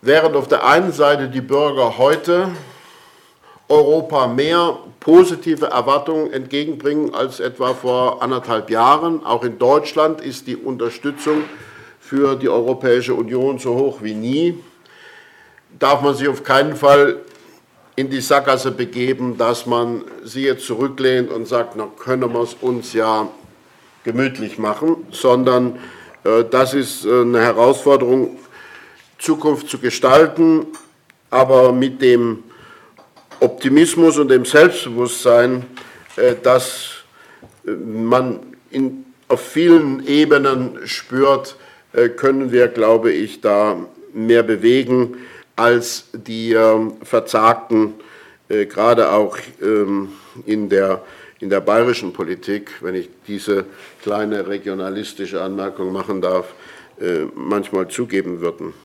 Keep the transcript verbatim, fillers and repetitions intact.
während auf der einen Seite die Bürger heute Europa mehr positive Erwartungen entgegenbringen als etwa vor anderthalb Jahren. Auch in Deutschland ist die Unterstützung für die Europäische Union so hoch wie nie. Darf man sich auf keinen Fall in die Sackgasse begeben, dass man sie jetzt zurücklehnt und sagt, na können wir es uns ja gemütlich machen, sondern äh, das ist äh, eine Herausforderung, Zukunft zu gestalten, aber mit dem Optimismus und dem Selbstbewusstsein, äh, dass äh, man in, auf vielen Ebenen spürt, äh, können wir, glaube ich, da mehr bewegen als die äh, verzagten, äh, gerade auch ähm, in der, in der bayerischen Politik, wenn ich diese kleine regionalistische Anmerkung machen darf, äh, manchmal zugeben würden.